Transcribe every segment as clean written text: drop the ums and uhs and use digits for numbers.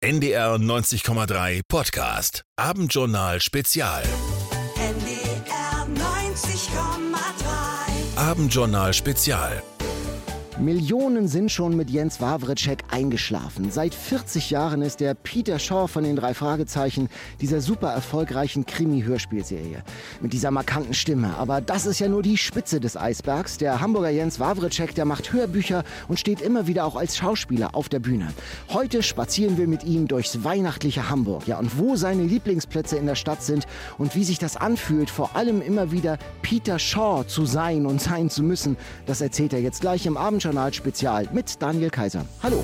NDR 90,3 Podcast. Abendjournal Spezial. NDR 90,3. Abendjournal Spezial. Millionen sind schon mit Jens Wawrczeck eingeschlafen. Seit 40 Jahren ist der Peter Shaw von den 3 Fragezeichen dieser super erfolgreichen Krimi-Hörspielserie. Mit dieser markanten Stimme. Aber das ist ja nur die Spitze des Eisbergs. Der Hamburger Jens Wawrczeck, der macht Hörbücher und steht immer wieder auch als Schauspieler auf der Bühne. Heute spazieren wir mit ihm durchs weihnachtliche Hamburg. Ja, und wo seine Lieblingsplätze in der Stadt sind und wie sich das anfühlt, vor allem immer wieder Peter Shaw zu sein und sein zu müssen, das erzählt er jetzt gleich im Abendjournal Spezial mit Daniel Kaiser. Hallo.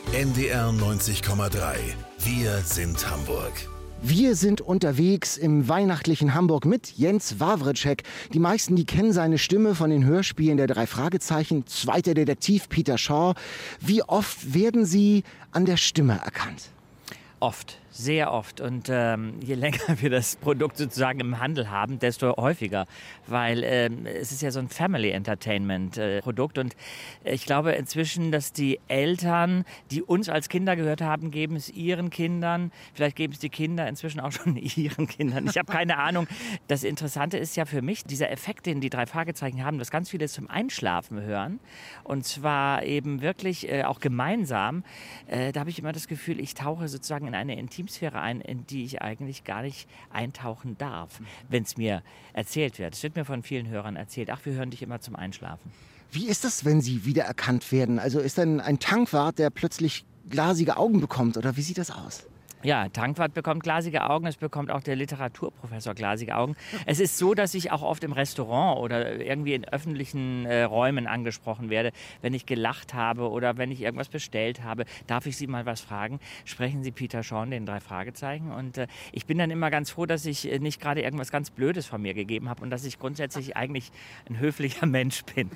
NDR 90,3. Wir sind Hamburg. Wir sind unterwegs im weihnachtlichen Hamburg mit Jens Wawrczeck. Die meisten, die kennen seine Stimme von den Hörspielen der 3 Fragezeichen, zweiter Detektiv Peter Shaw. Wie oft werden Sie an der Stimme erkannt? Oft, sehr oft. Und je länger wir das Produkt sozusagen im Handel haben, desto häufiger. Weil es ist ja so ein Family-Entertainment-Produkt. Und ich glaube inzwischen, dass die Eltern, die uns als Kinder gehört haben, geben es ihren Kindern. Vielleicht geben es die Kinder inzwischen auch schon ihren Kindern. Ich habe keine Ahnung. Das Interessante ist ja für mich, dieser Effekt, den die 3 Fragezeichen haben, dass ganz viele zum Einschlafen hören. Und zwar eben wirklich auch gemeinsam. Da habe ich immer das Gefühl, ich tauche sozusagen in eine Intimsphäre ein, in die ich eigentlich gar nicht eintauchen darf, wenn es mir erzählt wird. Es wird mir von vielen Hörern erzählt, ach, wir hören dich immer zum Einschlafen. Wie ist das, wenn Sie wiedererkannt werden? Also ist dann ein Tankwart, der plötzlich glasige Augen bekommt, oder wie sieht das aus? Ja, Tankwart bekommt glasige Augen, es bekommt auch der Literaturprofessor glasige Augen. Es ist so, dass ich auch oft im Restaurant oder irgendwie in öffentlichen Räumen angesprochen werde, wenn ich gelacht habe oder wenn ich irgendwas bestellt habe. Darf ich Sie mal was fragen? Sprechen Sie Peter Shaw, den 3 Fragezeichen? Und ich bin dann immer ganz froh, dass ich nicht gerade irgendwas ganz Blödes von mir gegeben habe und dass ich grundsätzlich eigentlich ein höflicher Mensch bin.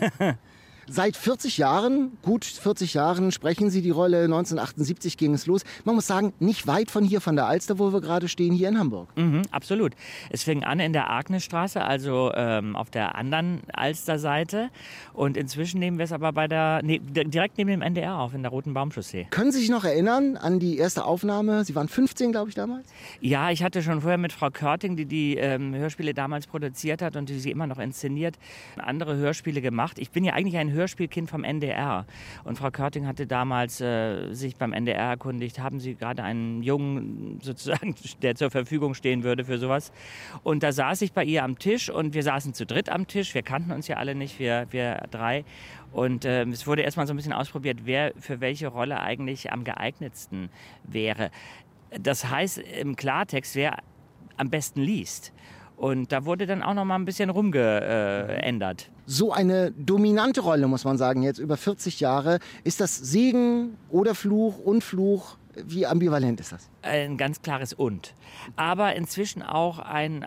Seit 40 Jahren, gut 40 Jahren, sprechen Sie die Rolle. 1978 ging es los. Man muss sagen, nicht weit von hier, von der Alster, wo wir gerade stehen, hier in Hamburg. Absolut. Es fing an in der Agnesstraße, also auf der anderen Alsterseite. Und inzwischen nehmen wir es aber direkt neben dem NDR auf, in der Roten Baumchaussee. Können Sie sich noch erinnern an die erste Aufnahme? Sie waren 15, glaube ich, damals? Ja, ich hatte schon vorher mit Frau Körting, die Hörspiele damals produziert hat und die sie immer noch inszeniert, andere Hörspiele gemacht. Ich bin ja eigentlich ein Hörspielkind vom NDR. Und Frau Körting hatte damals sich beim NDR erkundigt, haben Sie gerade einen Jungen sozusagen, der zur Verfügung stehen würde für sowas. Und da saß ich bei ihr am Tisch und wir saßen zu dritt am Tisch. Wir kannten uns ja alle nicht, wir 3. Und es wurde erstmal so ein bisschen ausprobiert, wer für welche Rolle eigentlich am geeignetsten wäre. Das heißt im Klartext, wer am besten liest. Und da wurde dann auch noch mal ein bisschen rumgeändert. So eine dominante Rolle, muss man sagen, jetzt über 40 Jahre. Ist das Segen oder Fluch und Fluch? Wie ambivalent ist das? Ein ganz klares Und. Aber inzwischen auch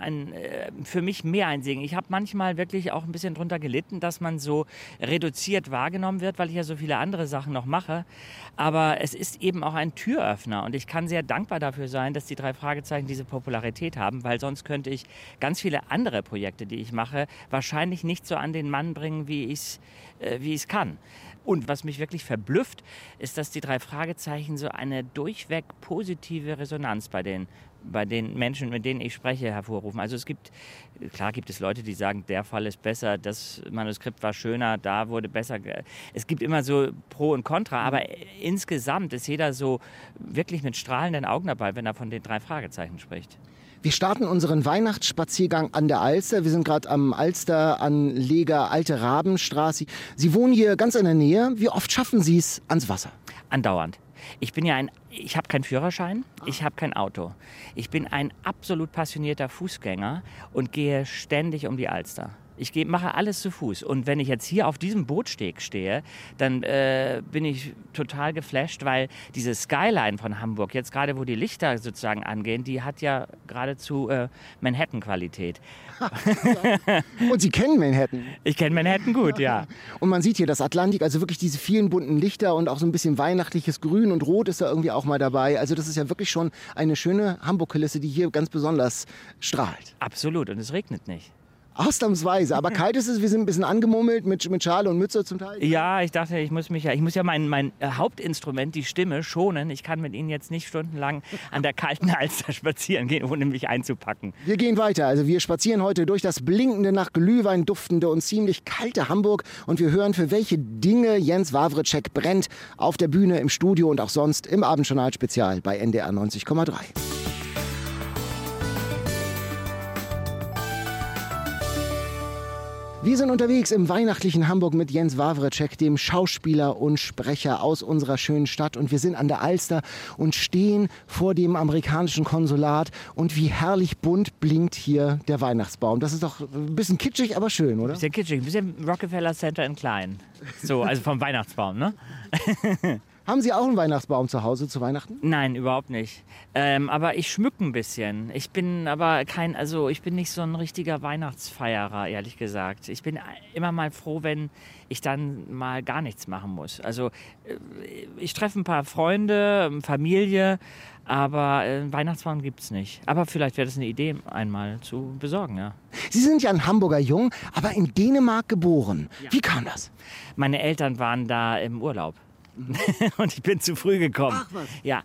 für mich mehr ein Segen. Ich habe manchmal wirklich auch ein bisschen drunter gelitten, dass man so reduziert wahrgenommen wird, weil ich ja so viele andere Sachen noch mache. Aber es ist eben auch ein Türöffner. Und ich kann sehr dankbar dafür sein, dass die 3 Fragezeichen diese Popularität haben, weil sonst könnte ich ganz viele andere Projekte, die ich mache, wahrscheinlich nicht so an den Mann bringen, wie ich es kann. Und was mich wirklich verblüfft, ist, dass die 3 Fragezeichen so eine durchweg positive Resonanz bei den Menschen, mit denen ich spreche, hervorrufen. Also klar gibt es Leute, die sagen, der Fall ist besser, das Manuskript war schöner, da wurde besser. Es gibt immer so Pro und Contra, aber insgesamt ist jeder so wirklich mit strahlenden Augen dabei, wenn er von den 3 Fragezeichen spricht. Wir starten unseren Weihnachtsspaziergang an der Alster. Wir sind gerade am Alsteranleger Alte Rabenstraße. Sie wohnen hier ganz in der Nähe. Wie oft schaffen Sie es ans Wasser? Andauernd. Ich habe keinen Führerschein, ich habe kein Auto. Ich bin ein absolut passionierter Fußgänger und gehe ständig um die Alster. Ich mache alles zu Fuß. Und wenn ich jetzt hier auf diesem Bootsteg stehe, dann bin ich total geflasht, weil diese Skyline von Hamburg, jetzt gerade wo die Lichter sozusagen angehen, die hat ja geradezu Manhattan-Qualität. Und Sie kennen Manhattan? Ich kenne Manhattan gut, ja. Und man sieht hier das Atlantik, also wirklich diese vielen bunten Lichter und auch so ein bisschen weihnachtliches Grün und Rot ist da irgendwie auch mal dabei. Also das ist ja wirklich schon eine schöne Hamburg-Kulisse, die hier ganz besonders strahlt. Absolut. Und es regnet nicht. Ausnahmsweise. Aber kalt ist es, wir sind ein bisschen angemummelt mit Schale und Mütze zum Teil. Ja, ich dachte, ich muss ja mein Hauptinstrument, die Stimme, schonen. Ich kann mit Ihnen jetzt nicht stundenlang an der kalten Alster spazieren gehen, ohne mich einzupacken. Wir gehen weiter. Also wir spazieren heute durch das blinkende, nach Glühwein duftende und ziemlich kalte Hamburg. Und wir hören, für welche Dinge Jens Wawrczeck brennt. Auf der Bühne, im Studio und auch sonst im Abendjournal-Spezial bei NDR 90,3. Wir sind unterwegs im weihnachtlichen Hamburg mit Jens Wawrczeck, dem Schauspieler und Sprecher aus unserer schönen Stadt. Und wir sind an der Alster und stehen vor dem amerikanischen Konsulat. Und wie herrlich bunt blinkt hier der Weihnachtsbaum. Das ist doch ein bisschen kitschig, aber schön, oder? Bisschen kitschig, ein bisschen Rockefeller Center in klein. So, also vom Weihnachtsbaum, ne? Haben Sie auch einen Weihnachtsbaum zu Hause zu Weihnachten? Nein, überhaupt nicht. Aber ich schmücke ein bisschen. Ich bin aber ich bin nicht so ein richtiger Weihnachtsfeierer, ehrlich gesagt. Ich bin immer mal froh, wenn ich dann mal gar nichts machen muss. Also ich treffe ein paar Freunde, Familie, aber Weihnachtsbaum gibt's nicht. Aber vielleicht wäre das eine Idee, einmal zu besorgen, ja. Sie sind ja ein Hamburger Jung, aber in Dänemark geboren. Ja. Wie kam das? Meine Eltern waren da im Urlaub. Und ich bin zu früh gekommen. Ach was. Ja,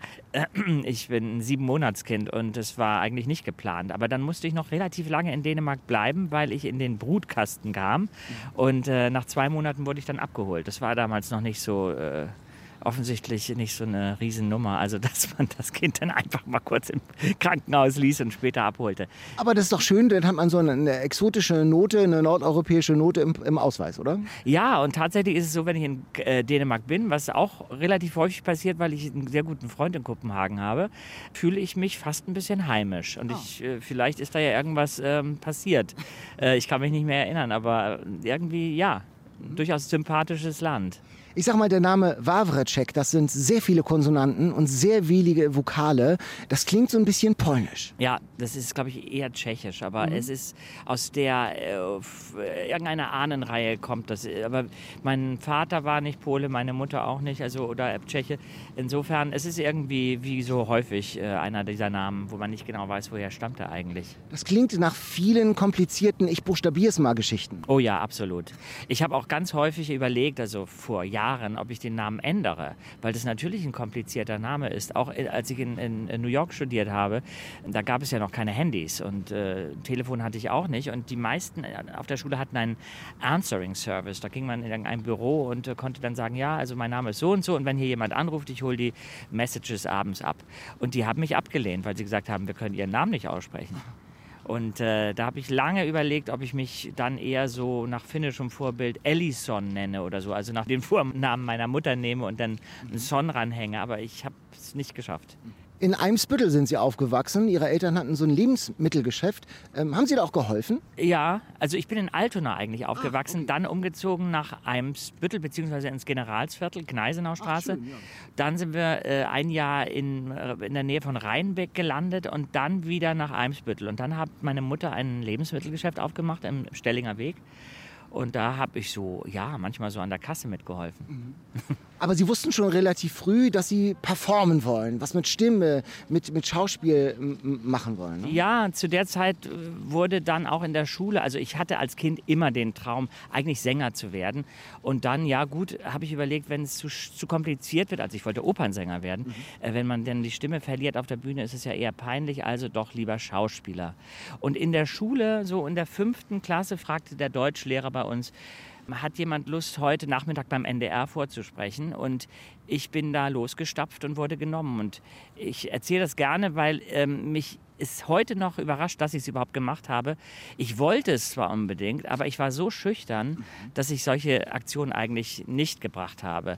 ich bin ein 7-Monats-Kind und es war eigentlich nicht geplant. Aber dann musste ich noch relativ lange in Dänemark bleiben, weil ich in den Brutkasten kam. Und nach 2 Monaten wurde ich dann abgeholt. Das war damals noch nicht so... offensichtlich nicht so eine Riesennummer, also dass man das Kind dann einfach mal kurz im Krankenhaus ließ und später abholte. Aber das ist doch schön, dann hat man so eine exotische Note, eine nordeuropäische Note im Ausweis, oder? Ja, und tatsächlich ist es so, wenn ich in Dänemark bin, was auch relativ häufig passiert, weil ich einen sehr guten Freund in Kopenhagen habe, fühle ich mich fast ein bisschen heimisch. Und vielleicht ist da ja irgendwas passiert. Ich kann mich nicht mehr erinnern, aber irgendwie, ja, durchaus sympathisches Land. Ich sag mal, der Name Wawrczeck, das sind sehr viele Konsonanten und sehr wenige Vokale. Das klingt so ein bisschen polnisch. Ja, das ist, glaube ich, eher tschechisch, aber es ist aus der irgendeiner Ahnenreihe kommt das. Aber mein Vater war nicht Pole, meine Mutter auch nicht, also oder Tscheche. Insofern, es ist irgendwie wie so häufig einer dieser Namen, wo man nicht genau weiß, woher stammt er eigentlich. Das klingt nach vielen komplizierten, ich buchstabier's mal Geschichten. Oh ja, absolut. Ich habe auch ganz häufig überlegt, also vor Jahren, ob ich den Namen ändere, weil das natürlich ein komplizierter Name ist. Auch als ich in New York studiert habe, da gab es ja noch keine Handys und Telefon hatte ich auch nicht. Und die meisten auf der Schule hatten einen Answering Service. Da ging man in ein Büro und konnte dann sagen, ja, also mein Name ist so und so und wenn hier jemand anruft, ich hole die Messages abends ab. Und die haben mich abgelehnt, weil sie gesagt haben, wir können ihren Namen nicht aussprechen. Und da habe ich lange überlegt, ob ich mich dann eher so nach finnischem Vorbild Ellison nenne oder so. Also nach dem Vornamen meiner Mutter nehme und dann einen Son ranhänge. Aber ich habe es nicht geschafft. In Eimsbüttel sind Sie aufgewachsen. Ihre Eltern hatten so ein Lebensmittelgeschäft. Haben Sie da auch geholfen? Ja, also ich bin in Altona eigentlich aufgewachsen, okay. Dann umgezogen nach Eimsbüttel beziehungsweise ins Generalsviertel, Gneisenaustraße. Schön, ja. Dann sind wir ein Jahr in der Nähe von Rheinbeck gelandet und dann wieder nach Eimsbüttel. Und dann hat meine Mutter ein Lebensmittelgeschäft aufgemacht im Stellinger Weg. Und da habe ich manchmal so an der Kasse mitgeholfen. Aber Sie wussten schon relativ früh, dass Sie performen wollen, was mit Stimme, mit Schauspiel machen wollen. Ne? Ja, zu der Zeit wurde dann auch in der Schule, also ich hatte als Kind immer den Traum, eigentlich Sänger zu werden. Und dann, habe ich überlegt, wenn es zu kompliziert wird, also ich wollte Opernsänger werden, wenn man denn die Stimme verliert auf der Bühne, ist es ja eher peinlich, also doch lieber Schauspieler. Und in der Schule, so in der 5. Klasse, fragte der Deutschlehrer bei uns, hat jemand Lust, heute Nachmittag beim NDR vorzusprechen? Und ich bin da losgestapft und wurde genommen. Und ich erzähle das gerne, weil mich ist heute noch überrascht, dass ich es überhaupt gemacht habe. Ich wollte es zwar unbedingt, aber ich war so schüchtern, dass ich solche Aktionen eigentlich nicht gebracht habe.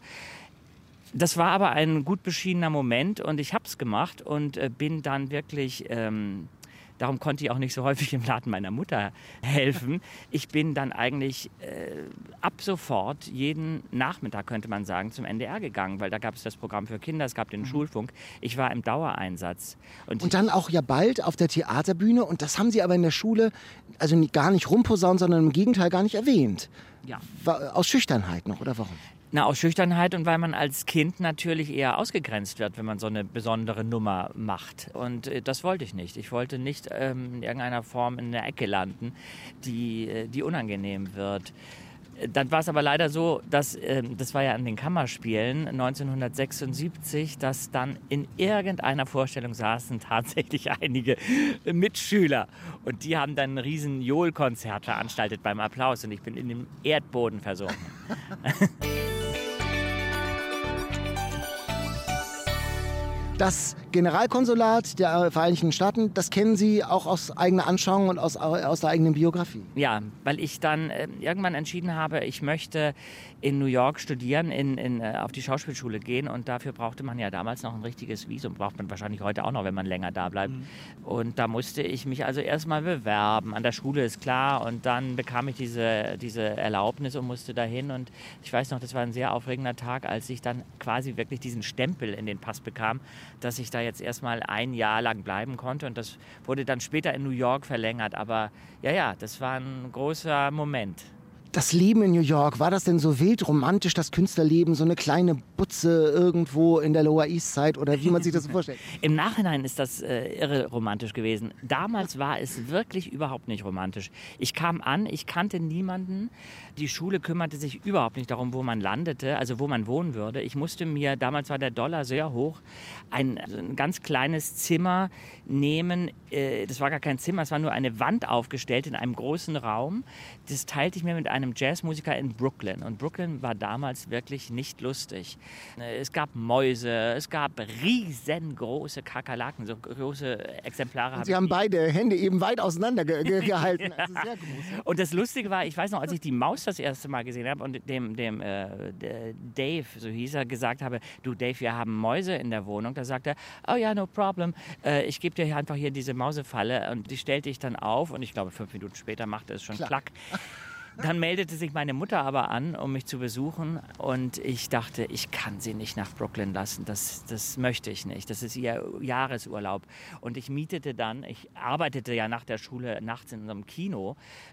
Das war aber ein gut beschiedener Moment und ich habe es gemacht und bin dann wirklich... Darum konnte ich auch nicht so häufig im Laden meiner Mutter helfen. Ich bin dann eigentlich ab sofort jeden Nachmittag, könnte man sagen, zum NDR gegangen, weil da gab es das Programm für Kinder, es gab den Schulfunk. Ich war im Dauereinsatz. Und dann auch ja bald auf der Theaterbühne und das haben Sie aber in der Schule also gar nicht rumposaunt, sondern im Gegenteil gar nicht erwähnt. Ja. Aus Schüchternheit noch, oder warum? Na, aus Schüchternheit und weil man als Kind natürlich eher ausgegrenzt wird, wenn man so eine besondere Nummer macht. Und das wollte ich nicht. Ich wollte nicht in irgendeiner Form in der Ecke landen, die unangenehm wird. Dann war es aber leider so, dass, das war ja an den Kammerspielen 1976, dass dann in irgendeiner Vorstellung saßen tatsächlich einige Mitschüler. Und die haben dann ein riesen Johl-Konzert veranstaltet beim Applaus und ich bin in den Erdboden versunken. Das Generalkonsulat der Vereinigten Staaten, das kennen Sie auch aus eigener Anschauung und aus der eigenen Biografie. Ja, weil ich dann irgendwann entschieden habe, ich möchte in New York studieren, auf die Schauspielschule gehen. Und dafür brauchte man ja damals noch ein richtiges Visum. Braucht man wahrscheinlich heute auch noch, wenn man länger da bleibt. Und da musste ich mich also erstmal bewerben. An der Schule ist klar. Und dann bekam ich diese Erlaubnis und musste dahin. Und ich weiß noch, das war ein sehr aufregender Tag, als ich dann quasi wirklich diesen Stempel in den Pass bekam, dass ich da jetzt erstmal ein Jahr lang bleiben konnte. Und das wurde dann später in New York verlängert. Aber ja, das war ein großer Moment. Das Leben in New York, war das denn so wild romantisch, das Künstlerleben, so eine kleine Butze irgendwo in der Lower East Side oder wie man sich das so vorstellt? Im Nachhinein ist das irre romantisch gewesen. Damals war es wirklich überhaupt nicht romantisch. Ich kam an, ich kannte niemanden. Die Schule kümmerte sich überhaupt nicht darum, wo man landete, also wo man wohnen würde. Ich musste mir, damals war der Dollar sehr hoch, ein ganz kleines Zimmer nehmen. Das war gar kein Zimmer, es war nur eine Wand aufgestellt in einem großen Raum. Das teilte ich mir mit einem Jazzmusiker in Brooklyn. Und Brooklyn war damals wirklich nicht lustig. Es gab Mäuse, es gab riesengroße Kakerlaken, so große Exemplare. Und Sie haben beide Hände eben weit auseinander gehalten. Also sehr groß. Und das Lustige war, ich weiß noch, als ich die Maus das erste Mal gesehen habe und dem Dave, so hieß er, gesagt habe, du Dave, wir haben Mäuse in der Wohnung. Da sagte er, oh ja, no problem. Ich gebe dir einfach hier diese Mausefalle und die stellte ich dann auf und ich glaube 5 Minuten später machte es schon Klack. Dann meldete sich meine Mutter aber an, um mich zu besuchen und ich dachte, ich kann sie nicht nach Brooklyn lassen, das möchte ich nicht, das ist ihr Jahresurlaub. Und ich arbeitete ja nach der Schule nachts in einem Kino,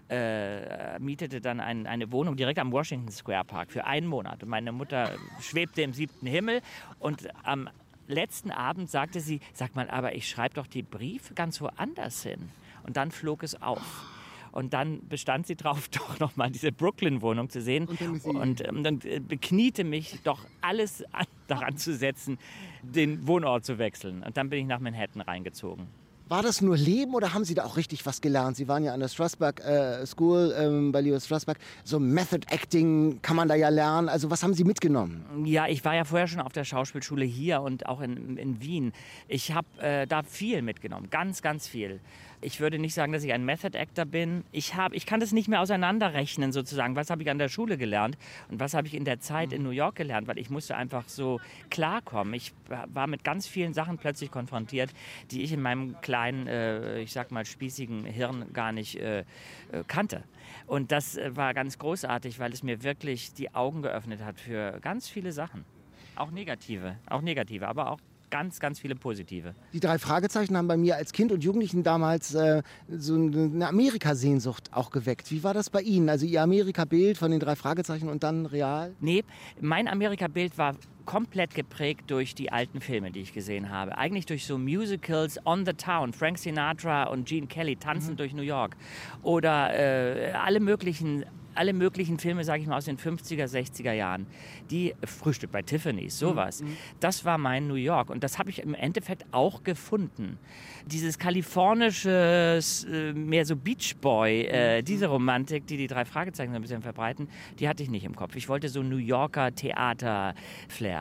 mietete dann eine Wohnung direkt am Washington Square Park für 1 Monat. Und meine Mutter schwebte im 7. Himmel und am letzten Abend sagte sie, sag mal, aber ich schreibe doch die Briefe ganz woanders hin. Und dann flog es auf. Und dann bestand sie drauf, doch nochmal diese Brooklyn-Wohnung zu sehen. Und dann bekniete mich doch alles daran zu setzen, den Wohnort zu wechseln. Und dann bin ich nach Manhattan reingezogen. War das nur Leben oder haben Sie da auch richtig was gelernt? Sie waren ja an der Strasberg School bei Leo Strasberg. So Method Acting kann man da ja lernen. Also was haben Sie mitgenommen? Ja, ich war ja vorher schon auf der Schauspielschule hier und auch in Wien. Ich habe da viel mitgenommen, ganz, ganz viel. Ich würde nicht sagen, dass ich ein Method Actor bin. Ich kann das nicht mehr auseinanderrechnen sozusagen. Was habe ich an der Schule gelernt und was habe ich in der Zeit in New York gelernt? Weil ich musste einfach so klarkommen. Ich war mit ganz vielen Sachen plötzlich konfrontiert, die ich in meinem kleinen, ich sag mal, spießigen Hirn gar nicht kannte. Und das war ganz großartig, weil es mir wirklich die Augen geöffnet hat für ganz viele Sachen. Auch negative, aber auch ganz, ganz viele positive. Die 3 Fragezeichen haben bei mir als Kind und Jugendlichen damals so eine Amerika-Sehnsucht auch geweckt. Wie war das bei Ihnen? Also Ihr Amerika-Bild von den 3 Fragezeichen und dann real? Nee, mein Amerika-Bild war komplett geprägt durch die alten Filme, die ich gesehen habe. Eigentlich durch so Musicals on the Town. Frank Sinatra und Gene Kelly tanzen durch New York. Oder alle möglichen Filme, sage ich mal, aus den 50er, 60er Jahren. Die Frühstück bei Tiffany's, sowas. Das war mein New York. Und das habe ich im Endeffekt auch gefunden. Dieses kalifornische, mehr so Beach Boy, diese Romantik, die 3 Fragezeichen so ein bisschen verbreiten, die hatte ich nicht im Kopf. Ich wollte so New Yorker Theater-Flair.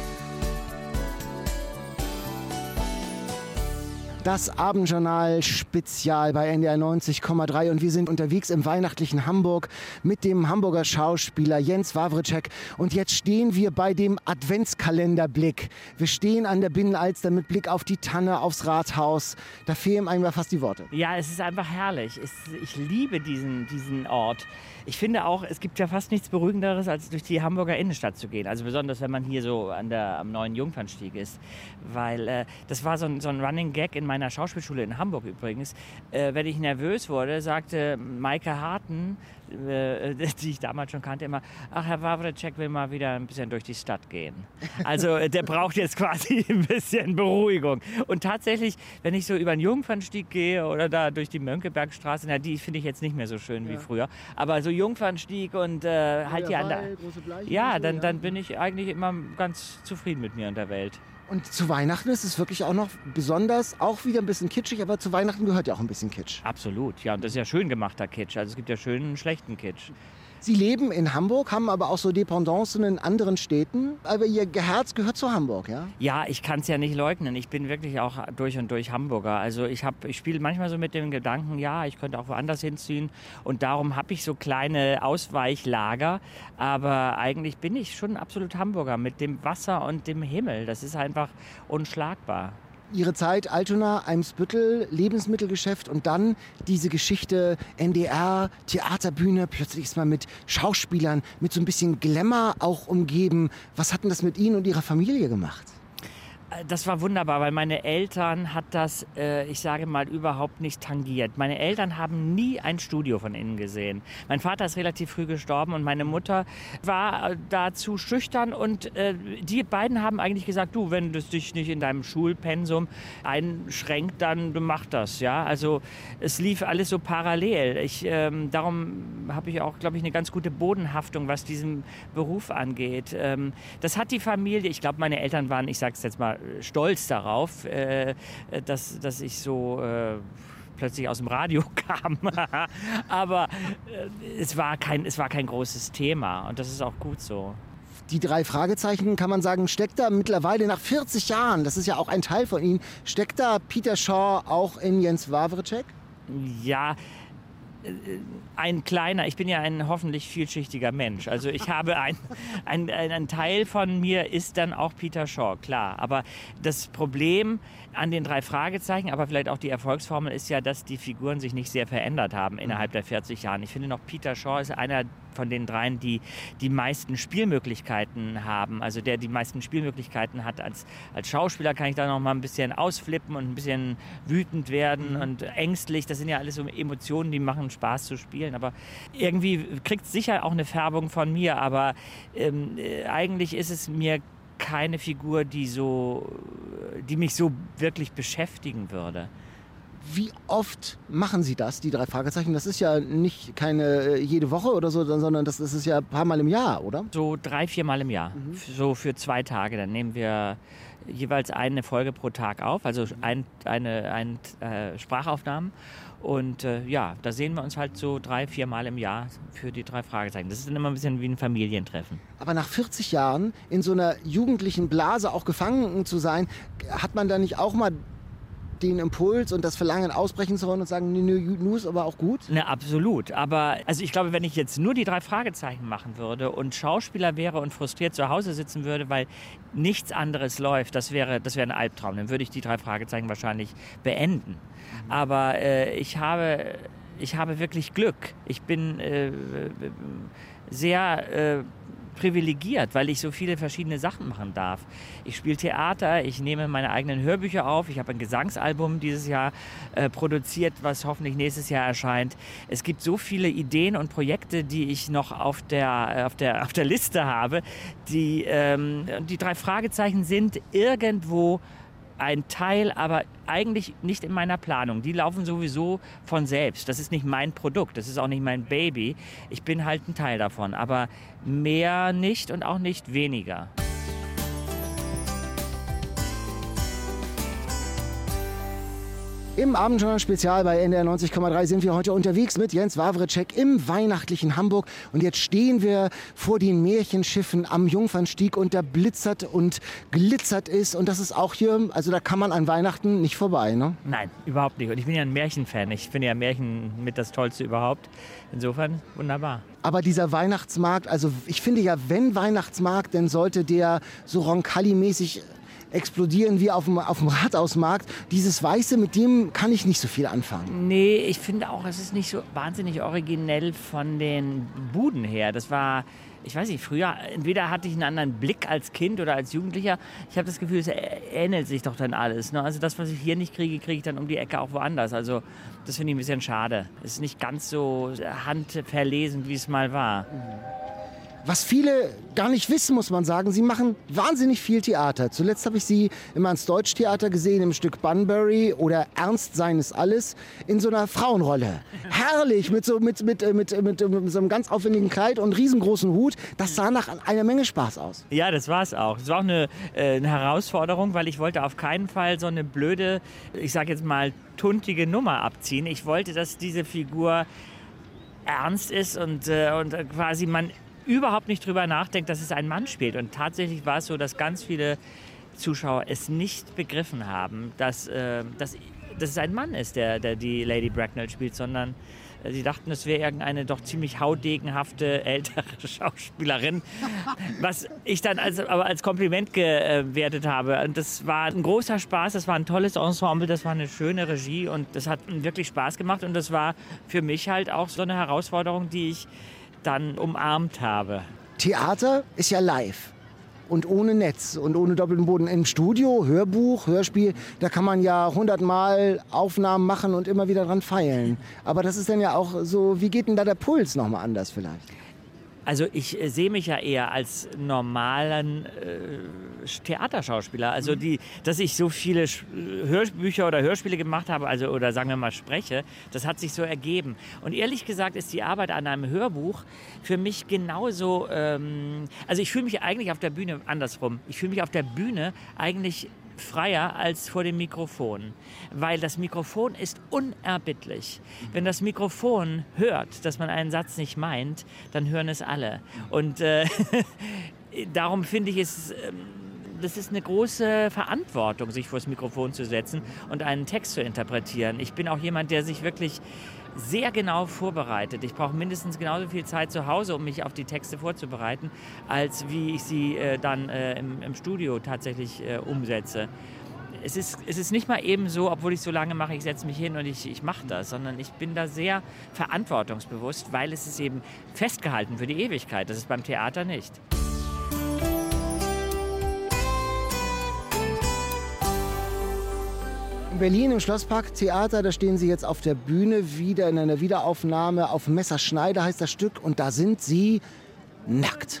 Das Abendjournal Spezial bei NDR 90,3 und wir sind unterwegs im weihnachtlichen Hamburg mit dem Hamburger Schauspieler Jens Wawrczeck und jetzt stehen wir bei dem Adventskalenderblick. Wir stehen an der Binnenalster mit Blick auf die Tanne, aufs Rathaus. Da fehlen einem fast die Worte. Ja, es ist einfach herrlich. Ich liebe diesen Ort. Ich finde auch, es gibt ja fast nichts Beruhigenderes, als durch die Hamburger Innenstadt zu gehen. Also besonders, wenn man hier so am neuen Jungfernstieg ist. Weil das war so ein Running Gag in meinem meiner Schauspielschule in Hamburg übrigens, wenn ich nervös wurde, sagte Maike Harten, die ich damals schon kannte, immer, ach, Herr Wawrczeck will mal wieder ein bisschen durch die Stadt gehen. Also der braucht jetzt quasi ein bisschen Beruhigung. Und tatsächlich, wenn ich so über den Jungfernstieg gehe oder da durch die Mönckebergstraße, na, die finde ich jetzt nicht mehr so schön wie früher, aber so Jungfernstieg und halt ja, dann bin ich eigentlich immer ganz zufrieden mit mir und der Welt. Und zu Weihnachten ist es wirklich auch noch besonders, auch wieder ein bisschen kitschig, aber zu Weihnachten gehört ja auch ein bisschen Kitsch. Absolut, ja, und das ist ja schön gemachter Kitsch. Also es gibt ja schönen und schlechten Kitsch. Sie leben in Hamburg, haben aber auch so Dependancen in anderen Städten, aber Ihr Herz gehört zu Hamburg, ja? Ja, ich kann es ja nicht leugnen. Ich bin wirklich auch durch und durch Hamburger. Also ich spiele manchmal so mit dem Gedanken, ja, ich könnte auch woanders hinziehen. Und darum habe ich so kleine Ausweichlager. Aber eigentlich bin ich schon absolut Hamburger mit dem Wasser und dem Himmel. Das ist einfach unschlagbar. Ihre Zeit Altona, Eimsbüttel, Lebensmittelgeschäft und dann diese Geschichte NDR, Theaterbühne, plötzlich ist man mit Schauspielern, mit so ein bisschen Glamour auch umgeben. Was hat denn das mit Ihnen und Ihrer Familie gemacht? Das war wunderbar, weil meine Eltern hat das, ich sage mal, überhaupt nicht tangiert. Meine Eltern haben nie ein Studio von innen gesehen. Mein Vater ist relativ früh gestorben und meine Mutter war dazu schüchtern und die beiden haben eigentlich gesagt, du, wenn das dich nicht in deinem Schulpensum einschränkt, dann mach das. Ja? Also es lief alles so parallel. Darum habe ich auch, glaube ich, eine ganz gute Bodenhaftung, was diesen Beruf angeht. Das hat die Familie, ich glaube, meine Eltern waren, ich sage es jetzt mal, stolz darauf, dass ich so plötzlich aus dem Radio kam. Aber es war kein großes Thema und das ist auch gut so. Die 3 Fragezeichen, kann man sagen, steckt da mittlerweile nach 40 Jahren, das ist ja auch ein Teil von Ihnen, steckt da Peter Shaw auch in Jens Wawrczeck? Ja, ich bin ja ein hoffentlich vielschichtiger Mensch. Also ich habe ein Teil von mir ist dann auch Peter Shaw, klar. Aber das Problem an den 3 Fragezeichen, aber vielleicht auch die Erfolgsformel ist ja, dass die Figuren sich nicht sehr verändert haben innerhalb der 40 Jahren. Ich finde noch, Peter Shaw ist einer von den 3, die die meisten Spielmöglichkeiten haben. Also der die meisten Spielmöglichkeiten hat. Als Schauspieler kann ich da noch mal ein bisschen ausflippen und ein bisschen wütend werden und ängstlich. Das sind ja alles so Emotionen, die machen Spaß zu spielen. Aber irgendwie kriegt es sicher auch eine Färbung von mir. Aber eigentlich ist es mir keine Figur, die mich so wirklich beschäftigen würde. Wie oft machen Sie das, die 3 Fragezeichen? Das ist ja nicht keine jede Woche oder so, sondern das ist ja ein paar Mal im Jahr, oder? So 3-4 Mal im Jahr, so für 2 Tage. Dann nehmen wir jeweils eine Folge pro Tag auf, also eine Sprachaufnahmen. Und da sehen wir uns halt so 3-4 Mal im Jahr für die 3 Fragezeichen. Das ist dann immer ein bisschen wie ein Familientreffen. Aber nach 40 Jahren in so einer jugendlichen Blase auch gefangen zu sein, hat man da nicht auch mal den Impuls und das Verlangen ausbrechen zu wollen und sagen, nu ist aber auch gut? Ne, absolut. Aber also ich glaube, wenn ich jetzt nur die 3 Fragezeichen machen würde und Schauspieler wäre und frustriert zu Hause sitzen würde, weil nichts anderes läuft, das wäre ein Albtraum. Dann würde ich die 3 Fragezeichen wahrscheinlich beenden. Aber ich habe wirklich Glück. Ich bin sehr privilegiert, weil ich so viele verschiedene Sachen machen darf. Ich spiele Theater, ich nehme meine eigenen Hörbücher auf, ich habe ein Gesangsalbum dieses Jahr produziert, was hoffentlich nächstes Jahr erscheint. Es gibt so viele Ideen und Projekte, die ich noch auf der Liste habe. Die 3 Fragezeichen sind irgendwo ein Teil, aber eigentlich nicht in meiner Planung. Die laufen sowieso von selbst. Das ist nicht mein Produkt, das ist auch nicht mein Baby. Ich bin halt ein Teil davon, aber mehr nicht und auch nicht weniger. Im Abendjournal-Spezial bei NDR 90,3 sind wir heute unterwegs mit Jens Wawrczeck im weihnachtlichen Hamburg. Und jetzt stehen wir vor den Märchenschiffen am Jungfernstieg und da blitzert und glitzert ist. Und das ist auch hier, also da kann man an Weihnachten nicht vorbei, ne? Nein, überhaupt nicht. Und ich bin ja ein Märchenfan. Ich finde ja Märchen mit das Tollste überhaupt. Insofern wunderbar. Aber dieser Weihnachtsmarkt, also ich finde ja, wenn Weihnachtsmarkt, dann sollte der so Roncalli-mäßig explodieren wie auf dem Rathausmarkt. Dieses Weiße, mit dem kann ich nicht so viel anfangen. Nee, ich finde auch, es ist nicht so wahnsinnig originell von den Buden her. Das war ich weiß nicht, früher, entweder hatte ich einen anderen Blick als Kind oder als Jugendlicher. Ich habe das Gefühl, es ähnelt sich doch dann alles. Ne? Also das, was ich hier nicht kriege, kriege ich dann um die Ecke auch woanders. Also das finde ich ein bisschen schade. Es ist nicht ganz so handverlesen, wie es mal war. Was viele gar nicht wissen, muss man sagen, Sie machen wahnsinnig viel Theater. Zuletzt habe ich Sie immer ans Deutschtheater gesehen, im Stück Bunbury oder Ernst sein ist alles, in so einer Frauenrolle. Herrlich, mit so einem ganz aufwendigen Kleid und riesengroßen Hut. Das sah nach einer Menge Spaß aus. Ja, das war es auch. Es war auch eine Herausforderung, weil ich wollte auf keinen Fall so eine blöde, ich sage jetzt mal, tuntige Nummer abziehen. Ich wollte, dass diese Figur ernst ist und quasi man überhaupt nicht drüber nachdenkt, dass es ein Mann spielt. Und tatsächlich war es so, dass ganz viele Zuschauer es nicht begriffen haben, dass es ein Mann ist, der die Lady Bracknell spielt, sondern sie dachten, es wäre irgendeine doch ziemlich hautdegenhafte ältere Schauspielerin, was ich dann aber als Kompliment gewertet habe. Und das war ein großer Spaß, das war ein tolles Ensemble, das war eine schöne Regie und das hat wirklich Spaß gemacht. Und das war für mich halt auch so eine Herausforderung, die ich dann umarmt habe. Theater ist ja live und ohne Netz und ohne doppelten Boden. Im Studio, Hörbuch, Hörspiel, da kann man ja 100-mal Aufnahmen machen und immer wieder dran feilen. Aber das ist dann ja auch so, wie geht denn da der Puls nochmal anders vielleicht? Also ich sehe mich ja eher als normalen Theaterschauspieler. Also dass ich so viele Hörbücher oder Hörspiele gemacht habe, also oder sagen wir mal spreche, das hat sich so ergeben. Und ehrlich gesagt ist die Arbeit an einem Hörbuch für mich genauso, also ich fühle mich eigentlich auf der Bühne andersrum. Ich fühle mich auf der Bühne eigentlich freier als vor dem Mikrofon, weil das Mikrofon ist unerbittlich. Wenn das Mikrofon hört, dass man einen Satz nicht meint, dann hören es alle. Und darum finde ich es, das ist eine große Verantwortung, sich vor das Mikrofon zu setzen und einen Text zu interpretieren. Ich bin auch jemand, der sich wirklich sehr genau vorbereitet. Ich brauche mindestens genauso viel Zeit zu Hause, um mich auf die Texte vorzubereiten, als wie ich sie dann im Studio tatsächlich umsetze. Es ist nicht mal eben so, obwohl ich so lange mache, ich setze mich hin und ich mache das, sondern ich bin da sehr verantwortungsbewusst, weil es ist eben festgehalten für die Ewigkeit. Das ist beim Theater nicht. In Berlin im Schlosspark Theater, da stehen Sie jetzt auf der Bühne wieder in einer Wiederaufnahme. Auf Messerschneider heißt das Stück und da sind Sie nackt.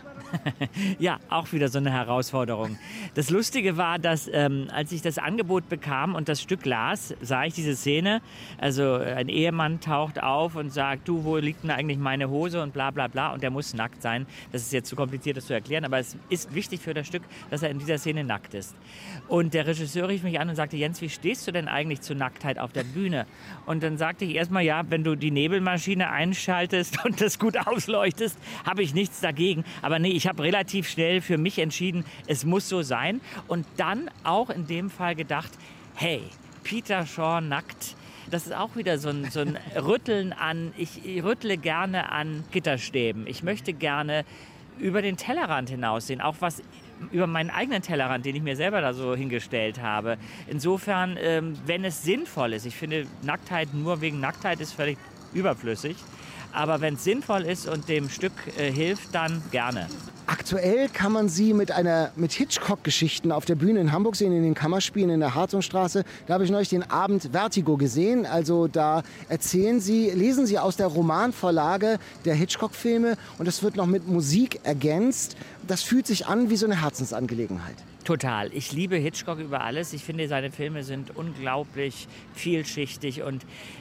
Ja, auch wieder so eine Herausforderung. Das Lustige war, dass als ich das Angebot bekam und das Stück las, sah ich diese Szene. Also ein Ehemann taucht auf und sagt, du, wo liegt denn eigentlich meine Hose und bla bla bla. Und der muss nackt sein. Das ist jetzt zu kompliziert, das zu erklären, aber es ist wichtig für das Stück, dass er in dieser Szene nackt ist. Und der Regisseur rief mich an und sagte, Jens, wie stehst du denn eigentlich zur Nacktheit auf der Bühne? Und dann sagte ich erstmal, ja, wenn du die Nebelmaschine einschaltest und das gut ausleuchtest, habe ich nichts dagegen. Aber nee, ich habe relativ schnell für mich entschieden, es muss so sein. Und dann auch in dem Fall gedacht, hey, Peter Shaw nackt, das ist auch wieder so ein Rütteln an, ich rüttle gerne an Gitterstäben. Ich möchte gerne über den Tellerrand hinaussehen, auch was über meinen eigenen Tellerrand, den ich mir selber da so hingestellt habe. Insofern, wenn es sinnvoll ist, ich finde, Nacktheit nur wegen Nacktheit ist völlig überflüssig. Aber wenn es sinnvoll ist und dem Stück hilft, dann gerne. Aktuell kann man Sie mit Hitchcock-Geschichten auf der Bühne in Hamburg sehen, in den Kammerspielen in der Harzungstraße. Da habe ich neulich den Abend Vertigo gesehen. Also da lesen Sie aus der Romanvorlage der Hitchcock-Filme und es wird noch mit Musik ergänzt. Das fühlt sich an wie so eine Herzensangelegenheit. Total. Ich liebe Hitchcock über alles. Ich finde, seine Filme sind unglaublich vielschichtig und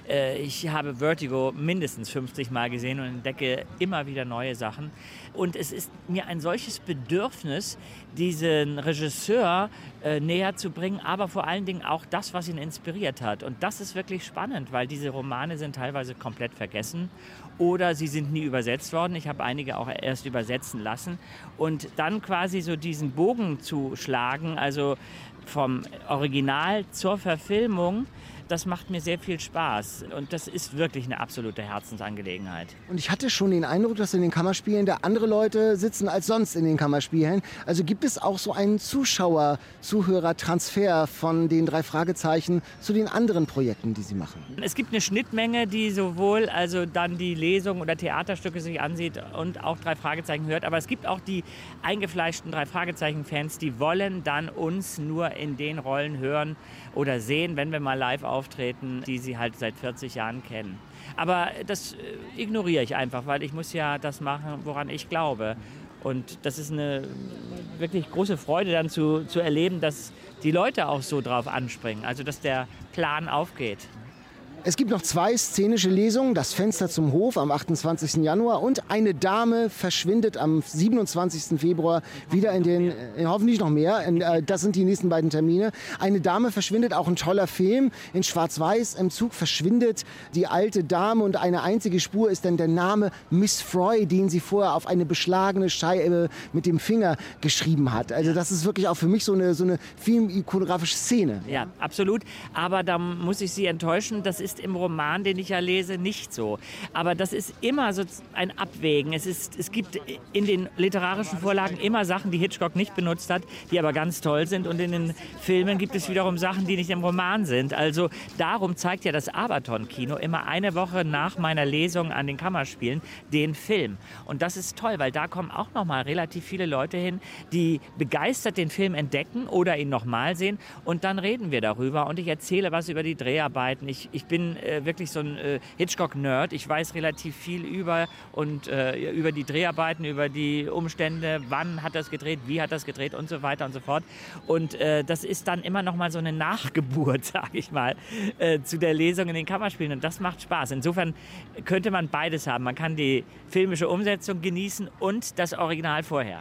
ich habe Vertigo mindestens 50 Mal gesehen und entdecke immer wieder neue Sachen. Und es ist mir ein solches Bedürfnis, diesen Regisseur näher zu bringen, aber vor allen Dingen auch das, was ihn inspiriert hat. Und das ist wirklich spannend, weil diese Romane sind teilweise komplett vergessen oder sie sind nie übersetzt worden. Ich habe einige auch erst übersetzen lassen. Und dann quasi so diesen Bogen zu schlagen, also vom Original zur Verfilmung, das macht mir sehr viel Spaß und das ist wirklich eine absolute Herzensangelegenheit. Und ich hatte schon den Eindruck, dass in den Kammerspielen da andere Leute sitzen als sonst in den Kammerspielen. Also gibt es auch so einen Zuhörer-Transfer von den 3 Fragezeichen zu den anderen Projekten, die Sie machen? Es gibt eine Schnittmenge, die sowohl also dann die Lesung oder Theaterstücke sich ansieht und auch 3 Fragezeichen hört. Aber es gibt auch die eingefleischten 3 Fragezeichen-Fans, die wollen dann uns nur in den Rollen hören oder sehen, wenn wir mal live auftreten, die sie halt seit 40 Jahren kennen. Aber das ignoriere ich einfach, weil ich muss ja das machen, woran ich glaube. Und das ist eine wirklich große Freude dann zu erleben, dass die Leute auch so drauf anspringen, also dass der Plan aufgeht. Es gibt noch 2 szenische Lesungen, das Fenster zum Hof am 28. Januar und Eine Dame verschwindet am 27. Februar wieder in den, hoffentlich noch mehr, das sind die nächsten beiden Termine. Eine Dame verschwindet, auch ein toller Film, in Schwarz-Weiß, im Zug verschwindet die alte Dame und eine einzige Spur ist dann der Name Miss Froy, den sie vorher auf eine beschlagene Scheibe mit dem Finger geschrieben hat. Also das ist wirklich auch für mich so eine filmikonografische Szene. Ja, absolut, aber da muss ich Sie enttäuschen, das ist im Roman, den ich ja lese, nicht so. Aber das ist immer so ein Abwägen. Es gibt in den literarischen Vorlagen immer Sachen, die Hitchcock nicht benutzt hat, die aber ganz toll sind. Und in den Filmen gibt es wiederum Sachen, die nicht im Roman sind. Also darum zeigt ja das Abaton-Kino immer eine Woche nach meiner Lesung an den Kammerspielen den Film. Und das ist toll, weil da kommen auch noch mal relativ viele Leute hin, die begeistert den Film entdecken oder ihn noch mal sehen. Und dann reden wir darüber und ich erzähle was über die Dreharbeiten. Ich bin wirklich so ein Hitchcock-Nerd. Ich weiß relativ viel über die Dreharbeiten, über die Umstände, wann hat das gedreht, wie hat das gedreht und so weiter und so fort. Und das ist dann immer noch mal so eine Nachgeburt, sage ich mal, zu der Lesung in den Kammerspielen. Und das macht Spaß. Insofern könnte man beides haben. Man kann die filmische Umsetzung genießen und das Original vorher.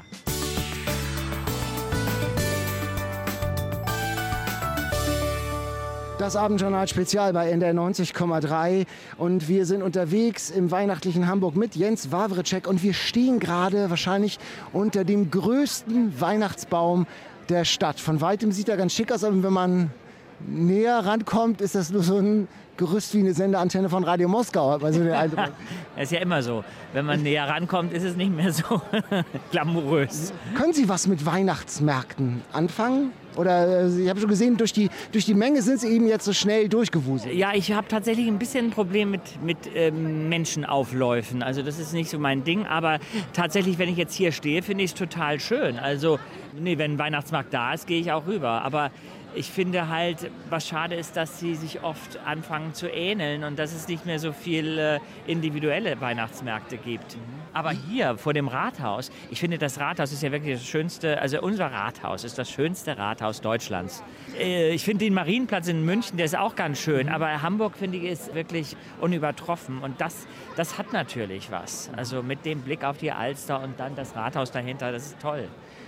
Das Abendjournal Spezial bei NDR 90,3 und wir sind unterwegs im weihnachtlichen Hamburg mit Jens Wawrczeck und wir stehen gerade wahrscheinlich unter dem größten Weihnachtsbaum der Stadt. Von weitem sieht er ganz schick aus, aber wenn man näher rankommt, ist das nur so ein Gerüst wie eine Sendeantenne von Radio Moskau, hat man so den Eindruck. Das ist ja immer so. Wenn man näher rankommt, ist es nicht mehr so glamourös. Können Sie was mit Weihnachtsmärkten anfangen? Oder ich habe schon gesehen, durch die Menge sind Sie eben jetzt so schnell durchgewuselt. Ja, ich habe tatsächlich ein bisschen ein Problem mit Menschenaufläufen. Also das ist nicht so mein Ding. Aber tatsächlich, wenn ich jetzt hier stehe, finde ich es total schön. Also wenn ein Weihnachtsmarkt da ist, gehe ich auch rüber. Aber ich finde halt, was schade ist, dass sie sich oft anfangen zu ähneln und dass es nicht mehr so viel individuelle Weihnachtsmärkte gibt. Aber hier vor dem Rathaus, ich finde, das Rathaus ist ja wirklich das schönste, also unser Rathaus ist das schönste Rathaus Deutschlands. Ich finde den Marienplatz in München, der ist auch ganz schön, aber Hamburg, finde ich, ist wirklich unübertroffen und das hat natürlich was. Also mit dem Blick auf die Alster und dann das Rathaus dahinter, das ist toll.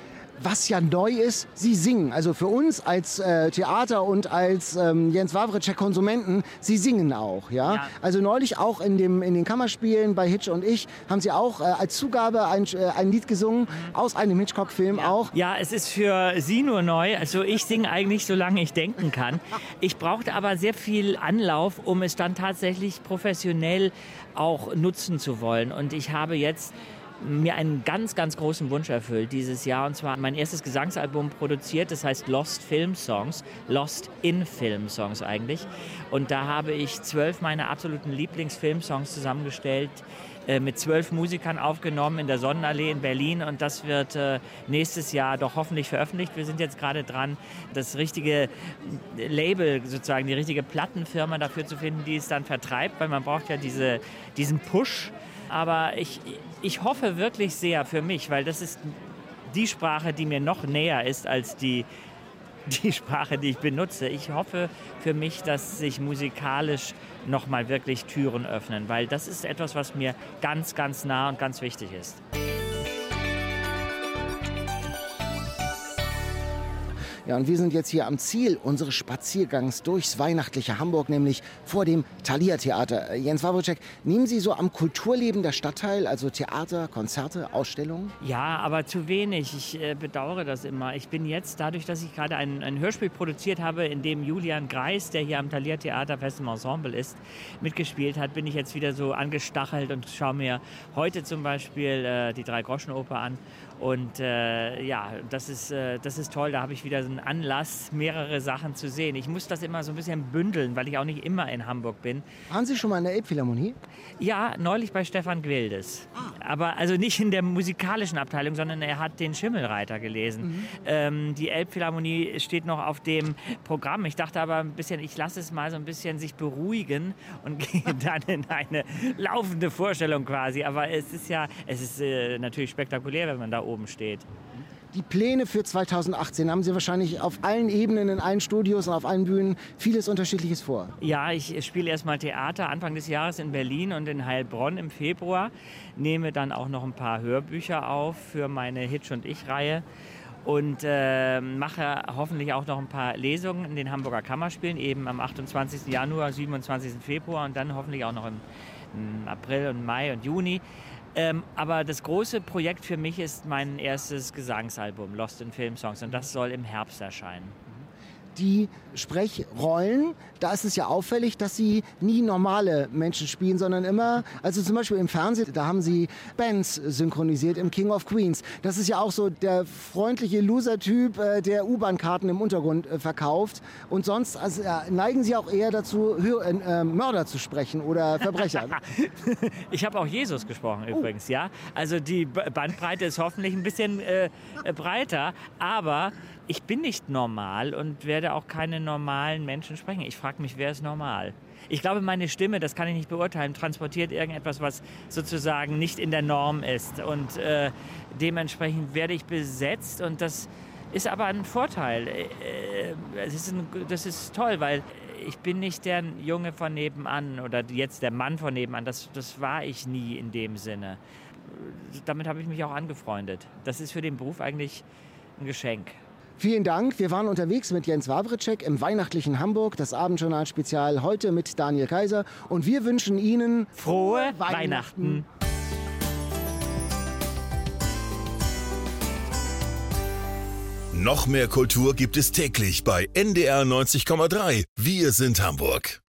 Was ja neu ist, Sie singen. Also für uns als Theater und als Jens Wawrczeck Konsumenten, Sie singen auch. Ja? Also neulich auch in den Kammerspielen bei Hitch und ich haben Sie auch als Zugabe ein Lied gesungen aus einem Hitchcock-Film auch. Ja, es ist für Sie nur neu. Also ich singe eigentlich, solange ich denken kann. Ich brauchte aber sehr viel Anlauf, um es dann tatsächlich professionell auch nutzen zu wollen. Und ich habe jetzt mir einen ganz, ganz großen Wunsch erfüllt dieses Jahr. Und zwar mein erstes Gesangsalbum produziert, das heißt Lost Film Songs, Lost in Film Songs eigentlich. Und da habe ich 12 meiner absoluten Lieblingsfilmsongs zusammengestellt, mit 12 Musikern aufgenommen in der Sonnenallee in Berlin. Und das wird nächstes Jahr doch hoffentlich veröffentlicht. Wir sind jetzt gerade dran, das richtige Label, sozusagen die richtige Plattenfirma dafür zu finden, die es dann vertreibt, weil man braucht ja diesen Push. Aber ich hoffe wirklich sehr für mich, weil das ist die Sprache, die mir noch näher ist als die Sprache, die ich benutze. Ich hoffe für mich, dass sich musikalisch nochmal wirklich Türen öffnen, weil das ist etwas, was mir ganz, ganz nah und ganz wichtig ist. Ja, und wir sind jetzt hier am Ziel unseres Spaziergangs durchs weihnachtliche Hamburg, nämlich vor dem Thalia Theater. Jens Wawrczeck, nehmen Sie so am Kulturleben der Stadt teil, also Theater, Konzerte, Ausstellungen? Ja, aber zu wenig. Ich bedauere das immer. Ich bin jetzt, dadurch, dass ich gerade ein Hörspiel produziert habe, in dem Julian Greis, der hier am Thalia Theater fest im Ensemble ist, mitgespielt hat, bin ich jetzt wieder so angestachelt und schaue mir heute zum Beispiel die Drei-Groschen-Oper an. Und ja, das ist toll. Da habe ich wieder so einen Anlass, mehrere Sachen zu sehen. Ich muss das immer so ein bisschen bündeln, weil ich auch nicht immer in Hamburg bin. Waren Sie schon mal in der Elbphilharmonie? Ja, neulich bei Stefan Gwildes. Aber also nicht in der musikalischen Abteilung, sondern er hat den Schimmelreiter gelesen. Die Elbphilharmonie steht noch auf dem Programm. Ich dachte aber ein bisschen, ich lasse es mal so ein bisschen sich beruhigen und gehe dann in eine laufende Vorstellung quasi. Aber es ist natürlich spektakulär, wenn man da oben steht. Die Pläne für 2018 haben Sie wahrscheinlich auf allen Ebenen, in allen Studios und auf allen Bühnen vieles Unterschiedliches vor. Ja, ich spiele erstmal Theater Anfang des Jahres in Berlin und in Heilbronn im Februar. Nehme dann auch noch ein paar Hörbücher auf für meine Hitsch und Ich-Reihe. Und mache hoffentlich auch noch ein paar Lesungen in den Hamburger Kammerspielen, eben am 28. Januar, 27. Februar und dann hoffentlich auch noch im April und Mai und Juni. Aber das große Projekt für mich ist mein erstes Gesangsalbum, Lost in Film Songs, und das soll im Herbst erscheinen. Die Sprechrollen, da ist es ja auffällig, dass Sie nie normale Menschen spielen, sondern immer, also zum Beispiel im Fernsehen, da haben Sie Bands synchronisiert im King of Queens. Das ist ja auch so der freundliche Loser-Typ, der U-Bahn-Karten im Untergrund verkauft. Und sonst neigen Sie auch eher dazu, Mörder zu sprechen oder Verbrecher. Ich habe auch Jesus gesprochen übrigens, ja. Also die Bandbreite ist hoffentlich ein bisschen breiter, aber ich bin nicht normal und werde auch keine normalen Menschen sprechen. Ich frage mich, wer ist normal? Ich glaube, meine Stimme, das kann ich nicht beurteilen, transportiert irgendetwas, was sozusagen nicht in der Norm ist. Und dementsprechend werde ich besetzt und das ist aber ein Vorteil. Das ist toll, weil ich bin nicht der Junge von nebenan oder jetzt der Mann von nebenan. Das war ich nie in dem Sinne. Damit habe ich mich auch angefreundet. Das ist für den Beruf eigentlich ein Geschenk. Vielen Dank. Wir waren unterwegs mit Jens Wawrczeck im weihnachtlichen Hamburg, das Abendjournal-Spezial heute mit Daniel Kaiser. Und wir wünschen Ihnen frohe Weihnachten. Noch mehr Kultur gibt es täglich bei NDR 90,3. Wir sind Hamburg.